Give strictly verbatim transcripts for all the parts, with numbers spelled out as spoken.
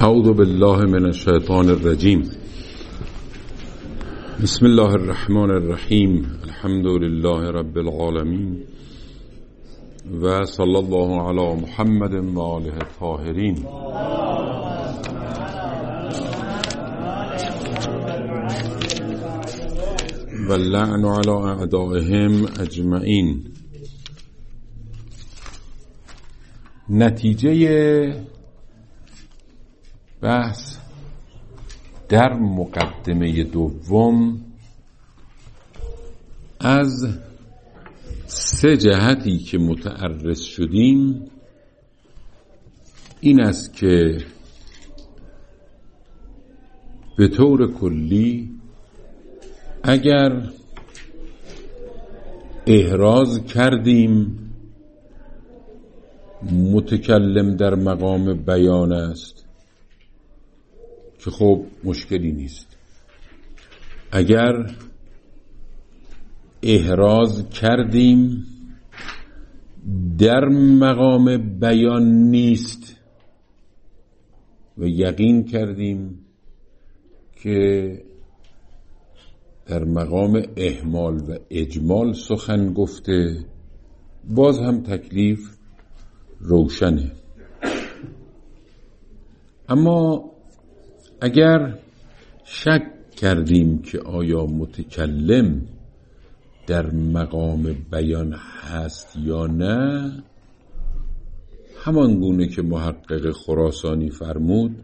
اعوذ بالله من الشیطان الرجیم. بسم الله الرحمن الرحیم. الحمد لله رب العالمین و صلی الله علی محمد و آله الطاهرین. و اللعن علی اعدائهم اجمعین. نتیجه بحث در مقدمه دوم از سه جهتی که متعرض شدیم این است که به طور کلی اگر احراز کردیم متکلم در مقام بیان است که خب مشکلی نیست. اگر احراز کردیم در مقام بیان نیست و یقین کردیم که در مقام اهمال و اجمال سخن گفته، باز هم تکلیف روشنه. اما اگر شک کردیم که آیا متکلم در مقام بیان هست یا نه، همان گونه که محقق خراسانی فرمود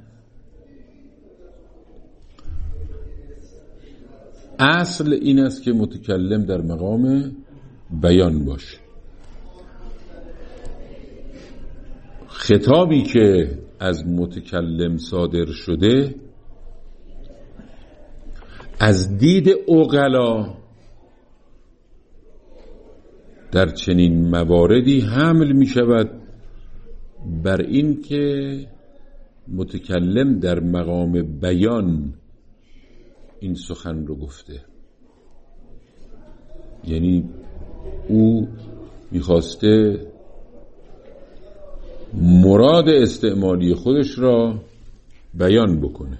اصل این است که متکلم در مقام بیان باشه. خطابی که از متکلم صادر شده از دید عقلا در چنین مواردی حمل می شود بر این که متکلم در مقام بیان این سخن رو گفته، یعنی او میخواسته مراد استعمالی خودش را بیان بکنه.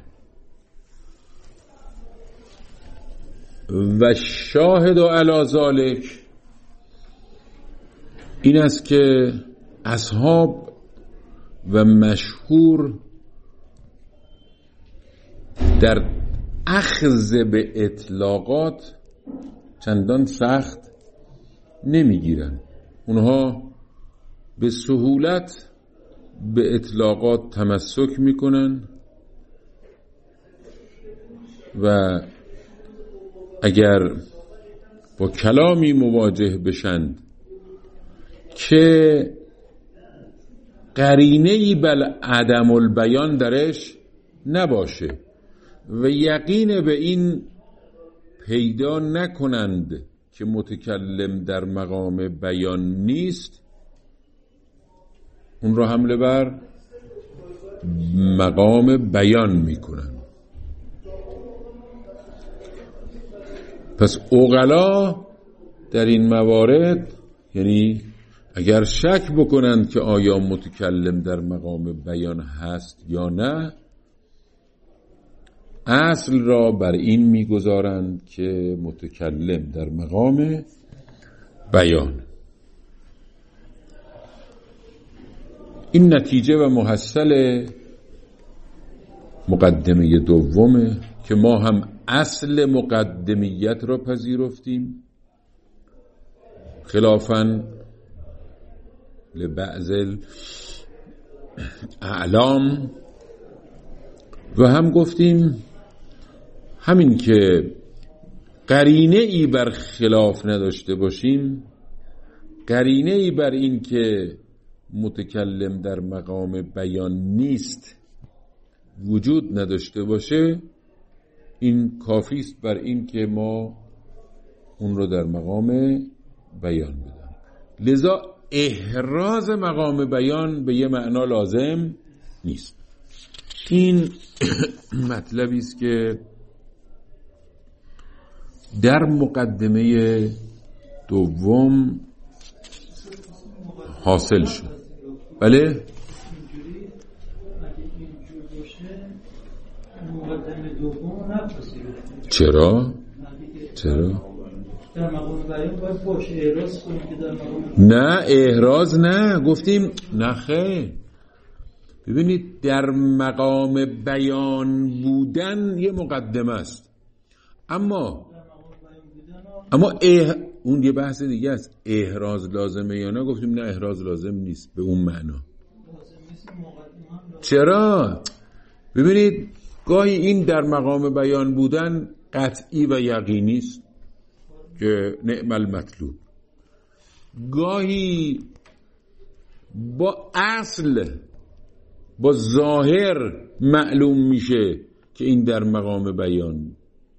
و شاهد علی ذالک این است که اصحاب و مشهور در اخذ به اطلاقات چندان سخت نمیگیرن. اونها به سهولت به اطلاقات تمسک میکنن و اگر با کلامی مواجه بشند که قرینه‌ای بل عدم البیان درش نباشه و یقین به این پیدا نکنند که متکلم در مقام بیان نیست، اون را حمله بر مقام بیان میکنن. پس عقلا در این موارد، یعنی اگر شک بکنند که آیا متکلم در مقام بیان هست یا نه، اصل را بر این میگذارند که متکلم در مقام بیان. این نتیجه و محصل مقدمه دومه که ما هم اصل مقدمیت را پذیرفتیم خلافاً لبعض اعلام، و هم گفتیم همین که قرینه ای بر خلاف نداشته باشیم، قرینه ای بر این که متکلم در مقام بیان نیست وجود نداشته باشه، این کافی است بر این که ما اون رو در مقام بیان بدیم. لذا احراز مقام بیان به یه معنا لازم نیست. این مطلبی است که در مقدمه دوم حاصل شد. بله چرا؟ چرا؟ در مقام بیان باید باشه احراز کنیم که در مقام نه احراز نه گفتیم نه خیر. ببینید در مقام بیان بودن یه مقدمه است، اما اما اه... اون یه بحث دیگه است. احراز لازمه یا نه؟ گفتیم نه احراز لازم نیست به اون معنا. چرا؟ ببینید گاهی این در مقام بیان بودن قطعی و یقینی است که نعم المطلوب، گاهی با اصل با ظاهر معلوم میشه که این در مقام بیان.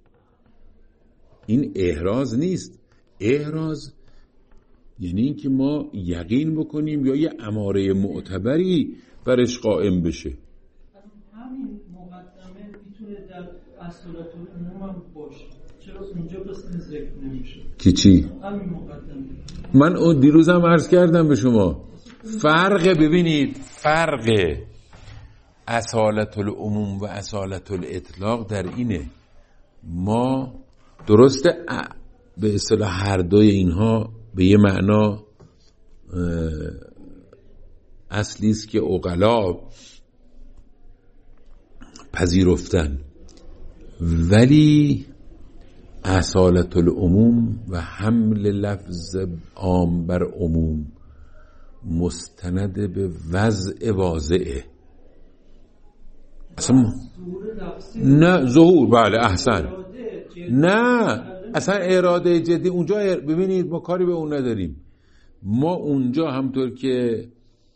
این احراز نیست. احراز یعنی این که ما یقین بکنیم یا یه اماره معتبری برش قائم بشه. همین مقدمه میتونه در اصالت العموم هم باشه، چرا اونجا پس این ذکر نمیشه؟ کی چی؟ همین مقدمه. من اون دیروزم عرض کردم به شما فرق، ببینید فرق اصالت العموم و اصالت الاطلاق در اینه. ما درسته به اصطلاح هر دوی اینها به یه معنا اصلی است که عقلا پذیرفتن، ولی اصالت العموم و حمل لفظ عام بر عموم مستند به وضع واضعه. اصلا نه ظهور، بله احسن، نه اصلا اراده جدی اونجا. ببینید ما کاری به اون نداریم. ما اونجا همطور که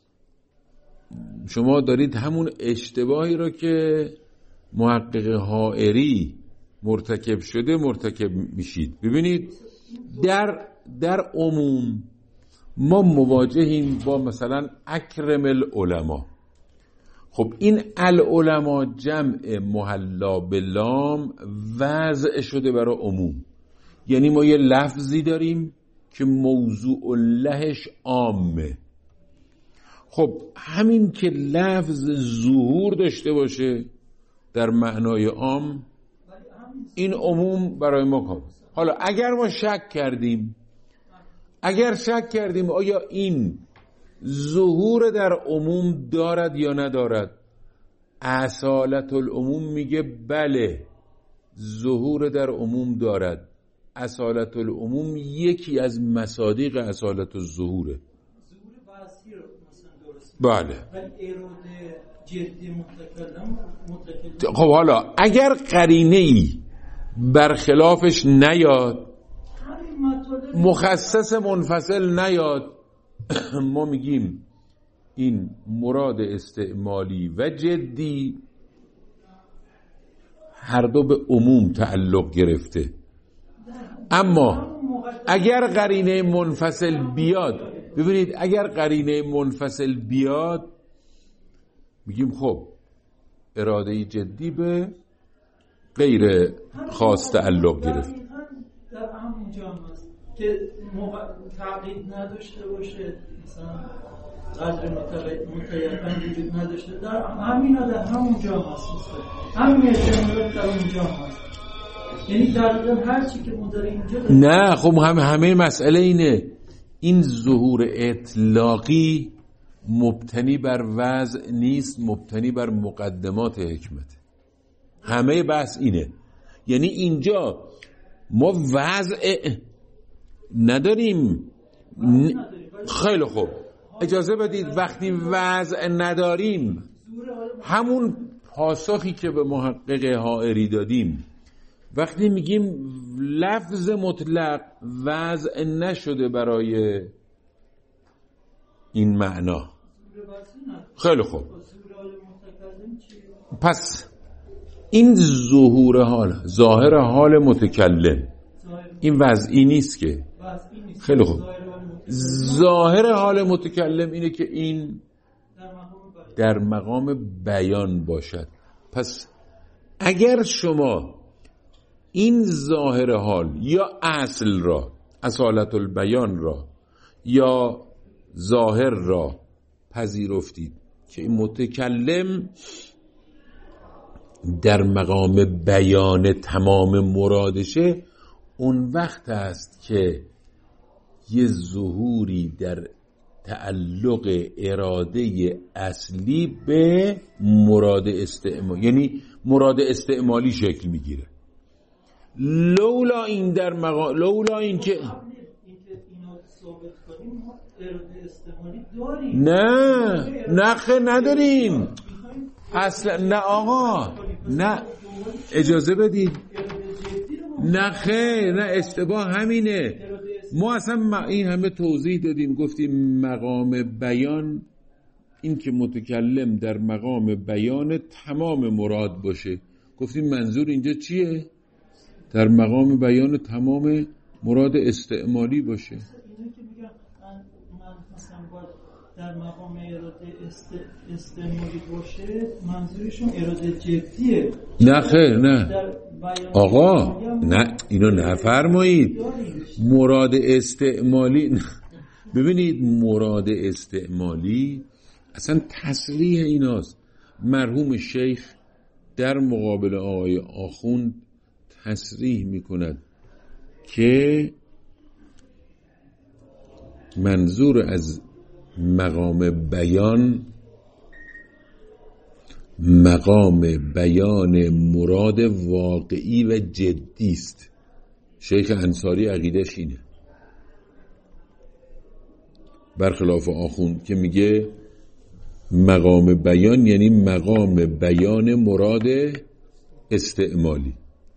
شما دارید همون اشتباهی را که محقق حائری مرتکب شده مرتکب میشید. ببینید در در عموم ما مواجهیم با مثلا اکرم العلماء. خب این العلماء جمع محلا به لام وضع شده برای عموم، یعنی ما یه لفظی داریم که موضوع لهش عامه. خب همین که لفظ ظهور داشته باشه در معنای عام، این عموم برای ما کام. حالا اگر ما شک کردیم اگر شک کردیم آیا این ظهور در عموم دارد یا ندارد، اصالت العموم میگه بله ظهور در عموم دارد. اصالت العموم یکی از مصادیق اصالت الظهوره. ظهور بعضی رو مثلا درست، بله، ولی اراده جدی متکلم متکلم. خب حالا اگر قرینه ای برخلافش نیاد، مخصص منفصل نیاد، ما میگیم این مراد استعمالی و جدی هر دو به عموم تعلق گرفته. اما اگر قرینه منفصل بیاد، ببینید اگر قرینه منفصل بیاد میگیم خب اراده جدی به غیر خاص تعلق گرفت. در همون جا هست که تعقید نداشته باشه، مثلا قدر متیقن وجود نداشته، در همین ها در همون جا هست، همین احتمالات در اونجا هست. یعنی در هر چی که ما داریم اینجا داریم. نه خب همه همه مسئله اینه، این ظهور اطلاقی مبتنی بر وضع نیست، مبتنی بر مقدمات حکمت. همه بحث اینه. یعنی اینجا ما وضع نداریم. خیلی خوب اجازه بدید، وقتی وضع نداریم همون پاسخی که به محقق حائری دادیم، وقتی میگیم لفظ مطلق وضع نشده برای این معنا، خیلی خوب پس این ظهور حال، ظاهر حال متکلم، این وضعی نیست که. خیلی خوب ظاهر حال متکلم اینه که این در مقام بیان باشد. پس اگر شما این ظاهر حال یا اصل را، اصالت البیان را یا ظاهر را پذیرفتید که این متکلم در مقام بیان تمام مرادشه، اون وقت است که یه ظهوری در تعلق اراده اصلی به مراد استعمال، یعنی مراد استعمالی شکل میگیره. لولا این در مقام، لولا این که نه نه خیر نداریم اصلا، نه آقا نه اجازه بدید، نه خیر نه اشتباه همینه. ما اصلا این همه توضیح دادیم، گفتیم مقام بیان این که متکلم در مقام بیان تمام مراد باشه. گفتیم منظور اینجا چیه؟ در مقام بیان تمام مراد استعمالی باشه. اینو که میگم من مثلا باید در مقام اراده است... استعمالی باشه، منظورشون اراده جدیه. نه خیر نه آقا نه اینو نفرمایید. مراد استعمالی ببینید، مراد استعمالی اصلا تصریح ایناست. مرحوم شیخ در مقابل آقای آخوند تصریح میکند که منظور از مقام بیان مقام بیان مراد واقعی و جدی است. شیخ انصاری عقیدش اینه، برخلاف آخوند که میگه مقام بیان یعنی مقام بیان مراد استعمالی.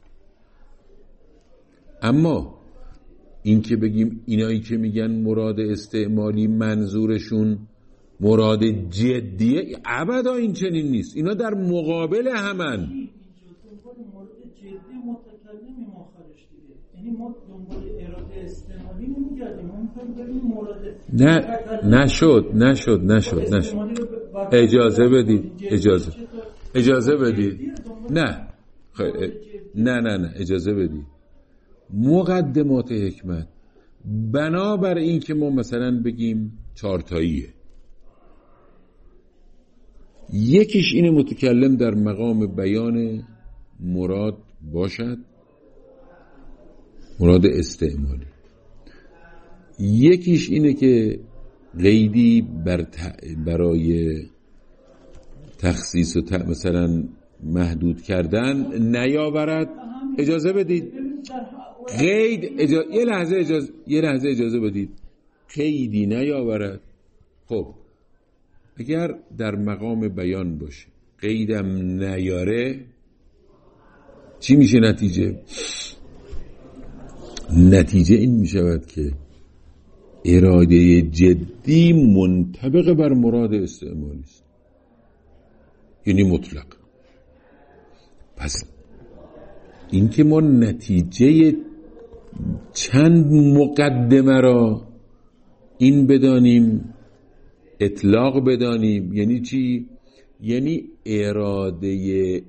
اما این که بگیم اینایی که میگن مراد استعمالی منظورشون مراد جدیه، ابدا این چنین نیست. اینا در مقابل همن. نه نشد نشد نشد نشد اجازه بدید اجازه اجازه بدید نه نه نه نه اجازه بدید. مقدمات حکمت بنابر این که ما مثلا بگیم چارتاییه، یکیش این متکلم در مقام بیان مراد باشد، مراد استعمالی. یکیش اینه که قیدی بر ت... برای تخصیص و ت... مثلا محدود کردن نیاورد. اجازه بدید قید اجا... یه لحظه اجازه یه لحظه اجازه بدید قیدی نیاورد. خب اگر در مقام بیان باشه قیدم نیاره، چی میشه نتیجه؟ نتیجه این میشود که اراده جدی منطبق بر مراد استعمالی است، یعنی مطلق. پس این که ما نتیجه چند مقدمه را این بدانیم، اطلاق بدانیم، یعنی چی؟ یعنی اراده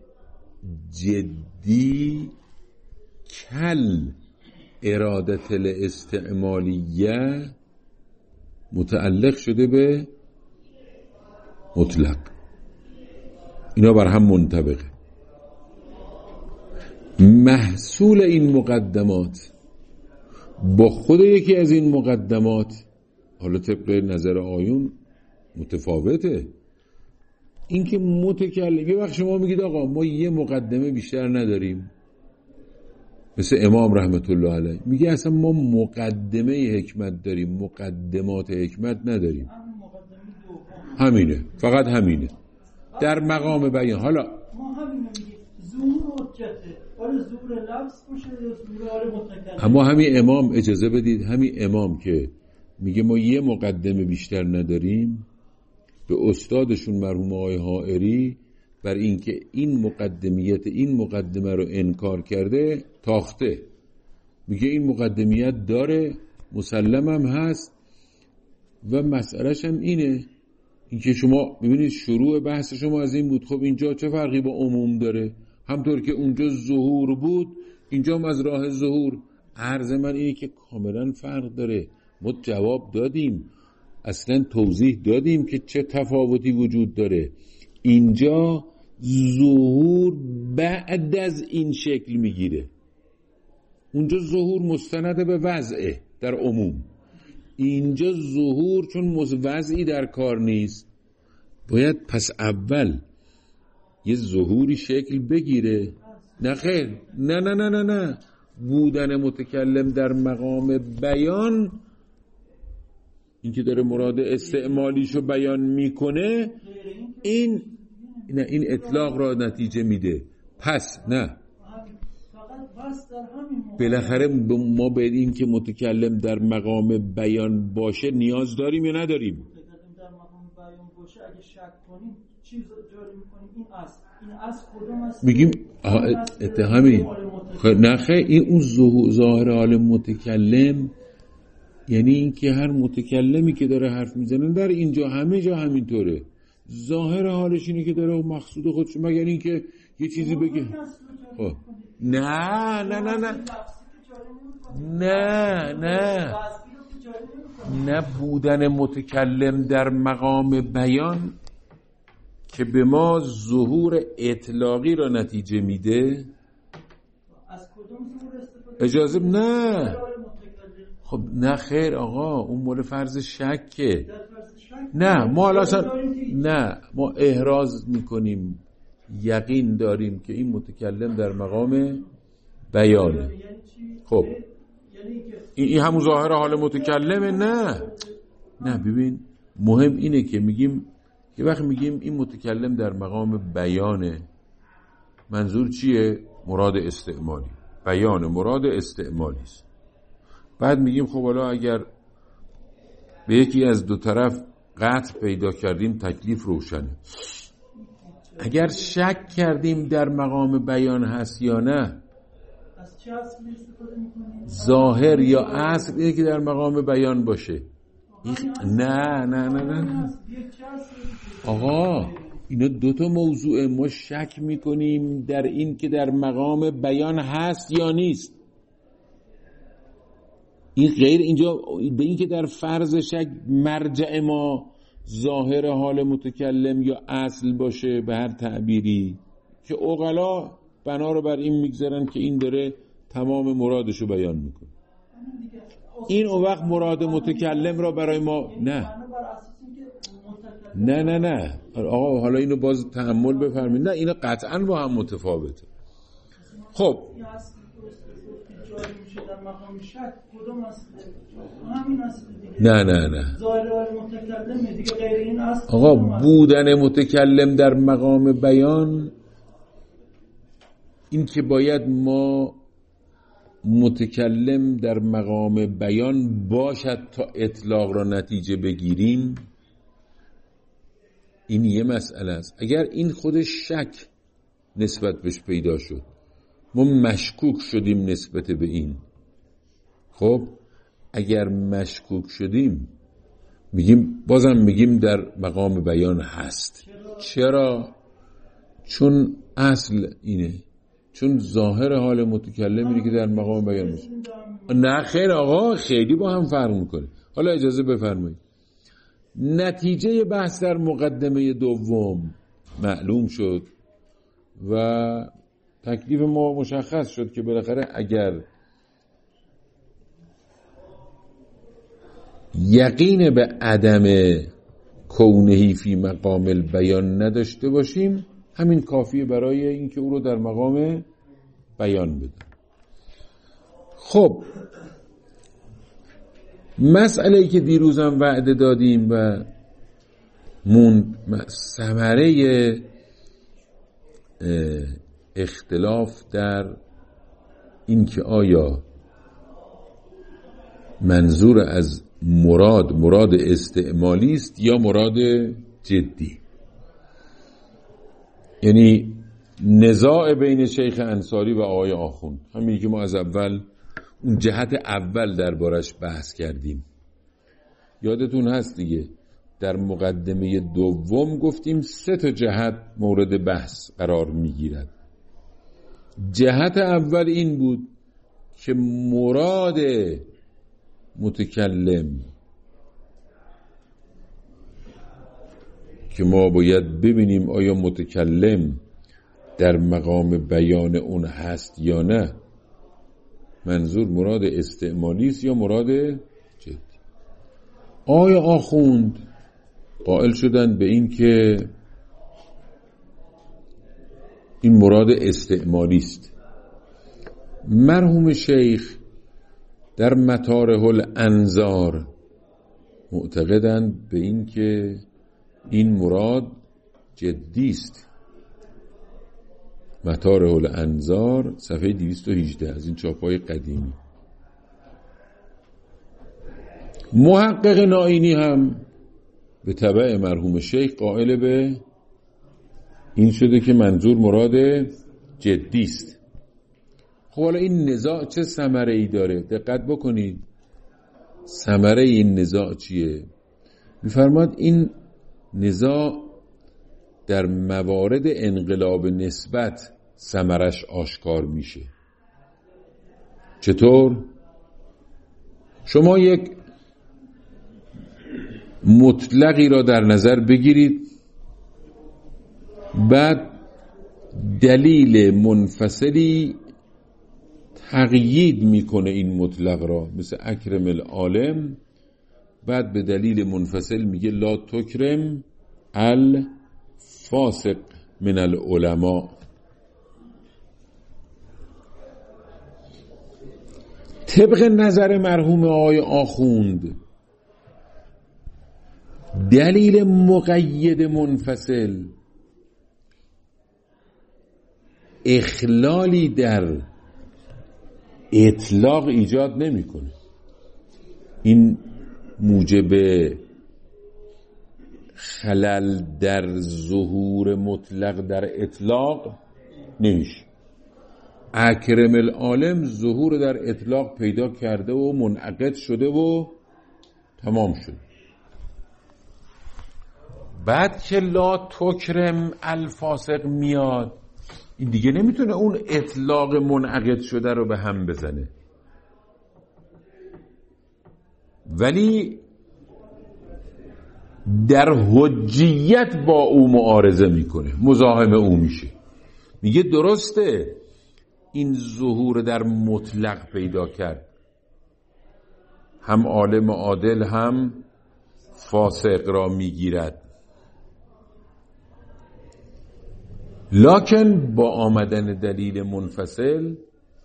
جدی کل ارادت الاستعمالیه متعلق شده به مطلق. اینا بر هم منطبقه. محصول این مقدمات با خود یکی از این مقدمات حالا طبق نظر آیون متفاوته. این که متکلم، یه وقت شما میگید آقا ما یه مقدمه بیشتر نداریم، مثل امام رحمت الله علیه میگه اصلا ما مقدمه حکمت داریم، مقدمات حکمت نداریم. همینه، فقط همینه در مقام بیان. حالا ما همینه میگیم ظهور حجته، حالا ظهور لفظ باشه یا ظهور متکلم. اما همین امام، اجازه بدید، همین امام که میگه ما یه مقدمه بیشتر نداریم، به استادشون مرحوم آقای حائری بر اینکه این مقدمیت این مقدمه رو انکار کرده تاخته. میگه این مقدمیت داره، مسلم هم هست و مسئلهش هم اینه. اینکه شما ببینید شروع بحث شما از این بود، خب اینجا چه فرقی با عموم داره؟ همطور که اونجا ظهور بود اینجا هم از راه ظهور. عرض من اینه که کاملا فرق داره. ما جواب دادیم، اصلا توضیح دادیم که چه تفاوتی وجود داره. اینجا ظهور بعد از این شکل میگیره. اونجا ظهور مستند به وضعه در عموم، اینجا ظهور چون وضعی در کار نیست باید پس اول یه ظهوری شکل بگیره. نه خیر، نه نه نه نه نه بودن متکلم در مقام بیان، این که داره مراد استعمالیشو بیان میکنه، این نه این اطلاق را نتیجه میده. پس نه بالاخره ما به این که متکلم در مقام بیان باشه نیاز داریم یا نداریم؟ در مقام بیان باشه اگه شک کنیم چیز جاری میکنیم این اصل این اصل کدوم است؟ میگیم اتهامی نه خیر، این اون ظاهر حال متکلم یعنی این که هر متکلمی که داره حرف میزنه در اینجا همه جا همینطوره، ظاهر حالش اینه که داره مقصود خودش، مگر این که یه چیزی بگه. خب نه نه نه نه نه نه نه بودن متکلم در مقام بیان که به ما ظهور اطلاقی را نتیجه میده. اجازه نه خب نه خیر آقا، اون مورد فرض شکه. نه ما اصلا نه ما احراز میکنیم، یقین داریم که این متکلم در مقام بیانه. خب این همون ظاهر حال متکلمه. نه نه ببین مهم اینه که میگیم که وقت میگیم این متکلم در مقام بیانه، منظور چیه؟ مراد استعمالی، بیان مراد استعمالی است. بعد میگیم خب حالا اگر به یکی از دو طرف قطع پیدا کردیم تکلیف روشنه. اگر شک کردیم در مقام بیان هست یا نه، ظاهر یا اصل اینه که در مقام بیان باشه. نه نه نه نه آقا اینا دوتا موضوعه. ما شک میکنیم در این که در مقام بیان هست یا نیست، این غیر اینجا به این که در فرض شک مرجع ما ظاهر حال متکلم یا اصل باشه به هر تعبیری که عقلا بنا رو بر این میگذارن که این داره تمام مرادشو بیان میکنه. این اون وقت مراد متکلم را برای ما نه نه نه نه آقا حالا اینو باز تأمل بفرمایید. نه اینو قطعا با هم متفاوته. خب نه نه نه آقا بودن متکلم در مقام بیان این که باید ما متکلم در مقام بیان باشد تا اطلاق را نتیجه بگیریم، این یه مسئله است. اگر این خودش شک نسبت بهش پیدا شد، ما مشکوک شدیم نسبت به این، خب اگر مشکوک شدیم میگیم بازم میگیم در مقام بیان هست. چرا؟ چون اصل اینه، چون ظاهر حال متکلم اینه که در مقام بیان میشه. نه خیر آقا، خیلی با هم فرق میکنه. حالا اجازه بفرمایید نتیجه بحث در مقدمه دوم معلوم شد و تکلیف ما مشخص شد که بالاخره اگر یقین به عدم کونهی فی مقام البیان نداشته باشیم، همین کافیه برای اینکه او رو در مقام بیان بده. خب مسئله‌ای که دیروزم وعده دادیم و مون ثمره اختلاف در این که آیا منظور از مراد مراد استعمالی است یا مراد جدی، یعنی نزاع بین شیخ انصاری و آقای آخوند، همینی که ما از اول اون جهت اول دربارش بحث کردیم. یادتون هست دیگه در مقدمه دوم گفتیم سه تا جهت مورد بحث قرار میگیرد. جهت اول این بود که مراد متکلم که ما باید ببینیم آیا متکلم در مقام بیان اون هست یا نه، منظور مراد استعمالی است یا مراد جدی. آیا آخوند قائل شدند به این که این مراد استعمالی است. مرحوم شیخ در مطارح الانظار معتقدند به این که این مراد جدی است. مطارح الانظار صفحه دویست و هجده از این چاپ‌های قدیمی. محقق نائینی هم به تبع مرحوم شیخ قائل به این شده که منظور مراد جدی است. خب حالا این نزاع چه ثمره‌ای داره؟ دقت بکنید. ثمره این نزاع چیه؟ می‌فرماد این نزاع در موارد انقلاب نسبت ثمرش آشکار میشه. چطور؟ شما یک مطلقی را در نظر بگیرید، بعد دلیل منفصلی تقیید میکنه این مطلق را، مثل اکرم العالم، بعد به دلیل منفصل میگه لا تکرم الفاسق من العلماء. طبق نظر مرحوم آقای آخوند دلیل مقید منفصل اخلالی در اطلاق ایجاد نمیکنه. این موجب خلل در ظهور مطلق در اطلاق نمیشه. اکرم العالم ظهور در اطلاق پیدا کرده و منعقد شده و تمام شد. بعد که لا تکرم الفاسق میاد، این دیگه نمیتونه اون اطلاق منعقد شده رو به هم بزنه، ولی در حجیت با او معارضه میکنه، مزاحم او میشه. میگه درسته این ظهور در مطلق پیدا کرد، هم عالم عادل هم فاسق را میگیرد، لکن با آمدن دلیل منفصل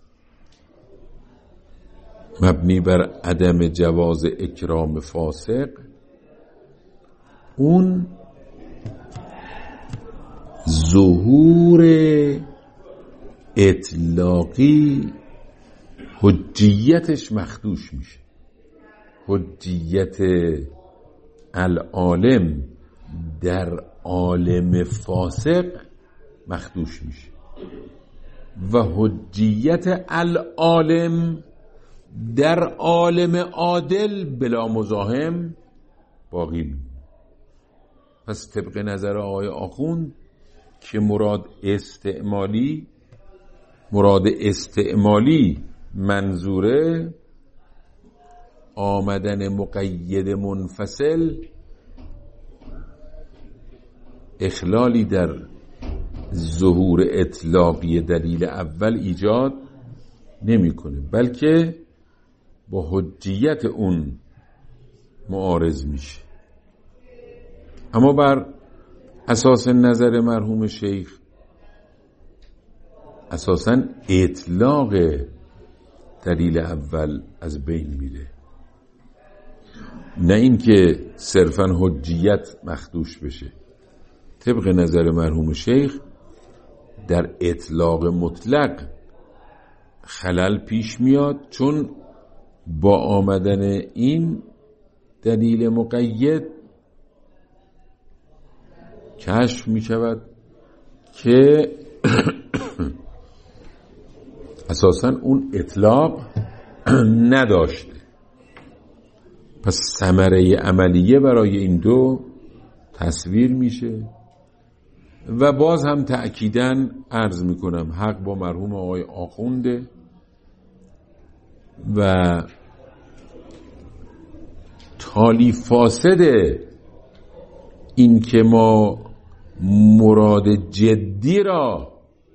مبنی بر عدم جواز اکرام فاسق، اون ظهور اطلاقی حجیتش مخدوش میشه. حجیت العالم در عالم فاسق مخدوش میشه و حجیت العالم در عالم عادل بلا مزاحم باقی میمونه. پس طبق نظر آقای آخوند که مراد استعمالی مراد استعمالی منظوره آمدن مقید منفصل اخلالی در ظهور اطلاقی دلیل اول ایجاد نمیکنه، بلکه با حجیت اون معارض میشه. اما بر اساس نظر مرحوم شیخ اساساً اطلاق دلیل اول از بین میره، نه اینکه صرفاً حجیت مخدوش بشه. طبق نظر مرحوم شیخ در اطلاق مطلق خلل پیش میاد، چون با آمدن این دلیل مقید کشف می شود که اساساً اون اطلاق نداشته. پس ثمره عملیه برای این دو تصویر میشه. و باز هم تأکیداً عرض میکنم حق با مرحوم آقای آخونده و تالی فاسده این که ما مراد جدی را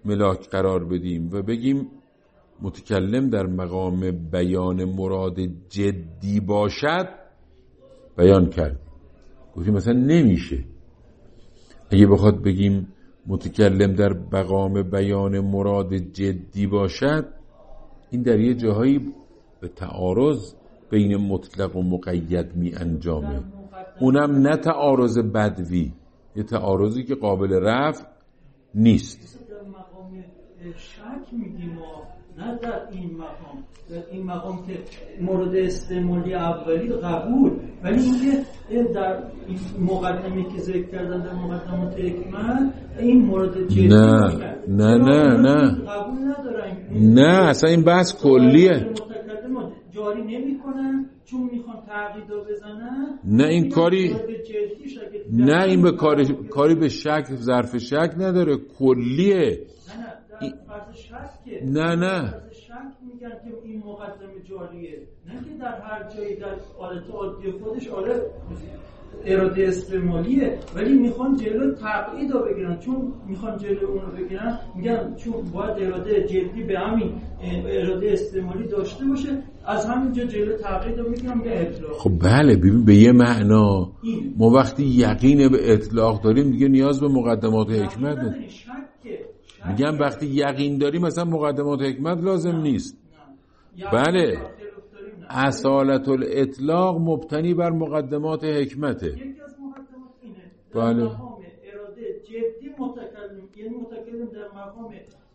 ملاک قرار بدیم و بگیم متکلم در مقام بیان مراد جدی باشد بیان کرد. گفتیم مثلا نمیشه. اگه بخواد بگیم متکلم در مقام بیان مراد جدی باشد، این در یه جاهایی به تعارض بین مطلق و مقید می انجامه. اونم نه تعارض بدوی، یه تعارضی که قابل رفع نیست. در مقام شک میگیم و نه در این مقام. در این مقام که مورد استعمالی اولی قبول، ولی اینکه در این مقدمه که ذکر کردن در مقدمات حکمت این مورد جدی نه نه نه نه قبول ندارن. نه اصلا این بحث کلیه. جاری نمی کنن چون میخوان تعقیدا بزنن. نه این کاری نه این به کاری کاری به شک ظرف شک نداره، کلیه. نه نه در فرض شک نه نه فرض شک میگن که این مقدمه جاریه، نه که در هر جایی در حالت عادی خودش آره اراده استعمالیه، ولی میخوان جلو تقیید رو بگیرن. چون میخوان جلو اون رو بگیرن میگن چون باید اراده جدی به همین اراده استعمالی داشته باشه، از همینجا جلو تقیید رو میگیرن به اطلاق. خب بله، ببین به یه معنا ما وقتی یقین به اطلاق داریم دیگه نیاز به مقدمات حکمت نداریم. میگم وقتی یقین داریم مثلا مقدمات حکمت لازم نیست. بله، اصالت الاطلاق مبتنی بر مقدمات حکمته. یکی از مقدمات اینه بله. در مقام اراده جدی متکلم، یعنی متکلم در مقام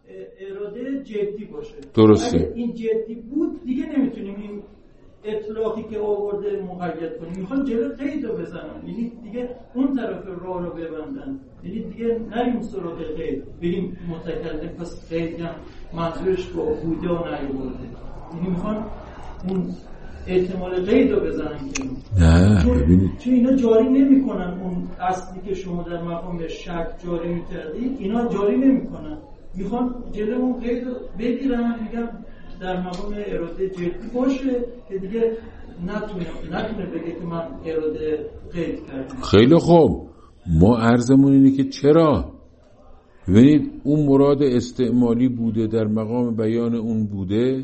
اراده جدی باشه. درسته. اگه این جدی بود دیگه نمیتونیم این اطلاقی که آورده مقید کنیم. میخوان جلو قید رو بزنن، یعنی دیگه اون طرف راه رو ببندن، یعنی دیگه نریم سراغ قید، بریم متکلم پس قید هم منظورش با بوده و نیورده، یعنی میخوان اون احتمال قید رو بزنن که نه ببینید چون اینا جاری نمی کنن. اون اصلی که شما در مقام شک جاری می کردید اینا جاری نمی کنن، میخوان جلو اون قید رو بگیرن. میگن در مقام اراده جدی باشه که دیگه نتونه نتونه بگه که من اراده قید کردم. خیلی خوب، ما عرضمون اینه که چرا؟ ببینید اون مراد استعمالی بوده، در مقام بیان اون بوده،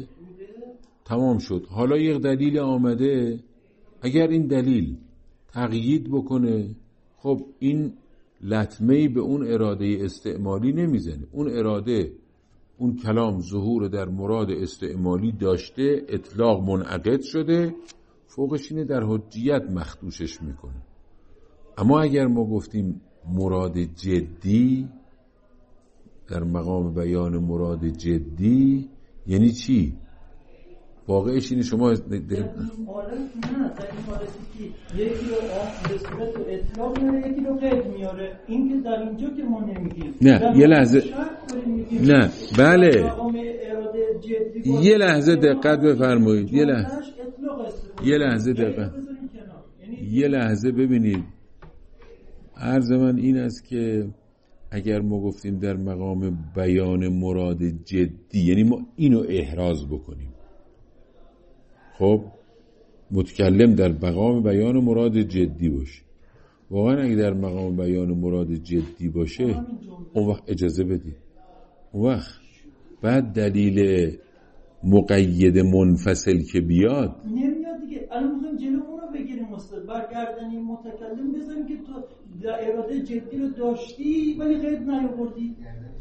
تمام شد. حالا یک دلیل آمده، اگر این دلیل تقیید بکنه، خب این لطمه‌ای به اون اراده استعمالی نمیزنه. اون اراده، اون کلام ظهور در مراد استعمالی داشته، اطلاق منعقد شده، فوقش اینه در حجیت مخدوشش میکنه. اما اگر ما گفتیم مراد جدی، در مقام بیان مراد جدی یعنی چی؟ واقعش اینه شما در این حالت نه، در این حالتی که یکی رو به صورت اطلاق میاره یکی رو قید میاره، این که در اینجا که ما نمیگیم. نه یه لحظه نه بله یه لحظه دقت بفرمایید. یه لحظه یه لحظه دقت یه لحظه ببینید. عرض من این است که اگر ما گفتیم در مقام بیان مراد جدی، یعنی ما اینو احراز بکنیم، خب متکلم در مقام بیان مراد جدی باشه. واقعا اگه در مقام بیان مراد جدی باشه اون وقت اجازه بدید، اون وقت بعد دلیل مقید منفصل که بیاد نمیاد دیگه. الان میخوایم جلو اون رو بگیریم استاد، برگردن این متکلم بزنیم که تو در اراده جدی رو داشتی ولی قید نیاوردی.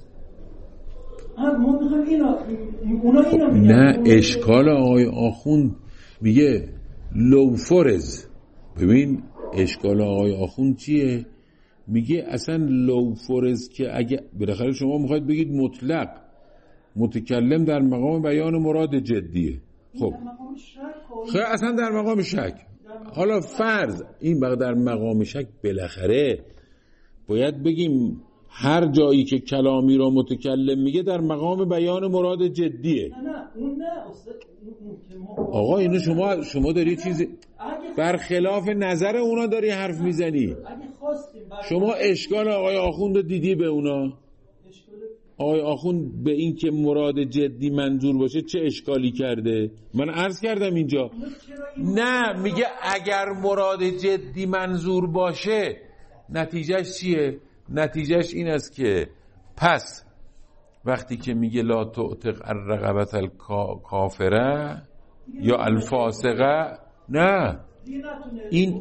ما میخوایم اینا اونا اینا میگن. نه اشکال آقای آخوند میگه لوفرز. ببین اشکال آقای آخوند چیه؟ میگه اصلا لوفرز که اگه بالاخره شما میخواید بگید مطلق متکلم در مقام بیان مراد جدیه، خب خیلی اصلا در مقام شک. حالا فرض این بقى در مقام شک بالاخره باید بگیم هر جایی که کلامی را متکلم میگه در مقام بیان مراد جدیه. نه نه اون نه استاد. آقا اینو شما شما داری چیزی برخلاف نظر اونا داری حرف میزنی. شما اشکال آقای آخوند دیدی به اونا؟ آقای آخوند به این که مراد جدی منظور باشه چه اشکالی کرده؟ من عرض کردم اینجا. نه میگه اگر مراد جدی منظور باشه نتیجهش چیه؟ نتیجهش این است که پس وقتی که میگه لا تعتق الرقبة الکافره یا الفاسقه، نه این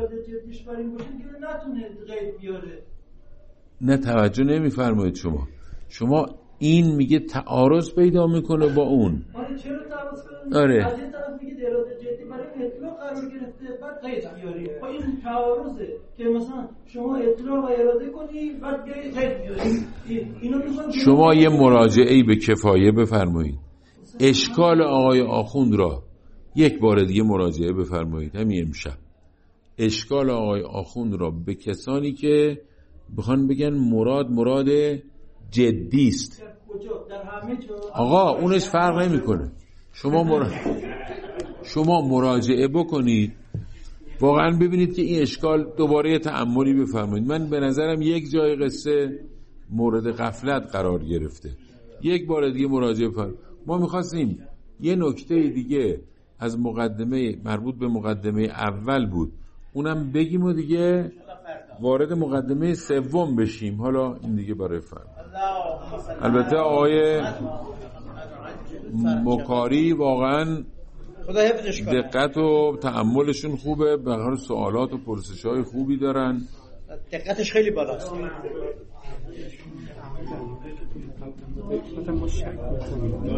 نه توجه نمیفرمایید شما شما این میگه تعارض پیدا میکنه با اون. آره از این طرف میگه اراده جدی برای اطلاق قرار گرفته بعد قید بیاری. خب این تعارضه که مثلا شما اطلاق و اراده کنی بعد بیای قید بیاری. اینو میگم شما یه مراجعه‌ای به کفایه بفرمایید. اشکال آقای آخوند را یک بار دیگه مراجعه بفرمایید همین امشب. اشکال آقای آخوند را به کسانی که بخوان بگن مراد مراد جدی است. آقا اونش فرق نمیکنه. شما مر... شما مراجعه بکنید واقعا ببینید که این اشکال دوباره تأملی بفرمایید. من به نظرم یک جای قصه مورد غفلت قرار گرفته. یک بار دیگه مراجعه بفرمایید. ما می‌خواستیم یه نکته دیگه از مقدمه مربوط به مقدمه اول بود اونم بگیم و دیگه وارد مقدمه سوم بشیم. حالا این دیگه برای فرق. البته آقای مکاری واقعا دقت و تأملشون خوبه، به هر سوالات و پرسش‌های خوبی دارن، دقتش خیلی بالاست.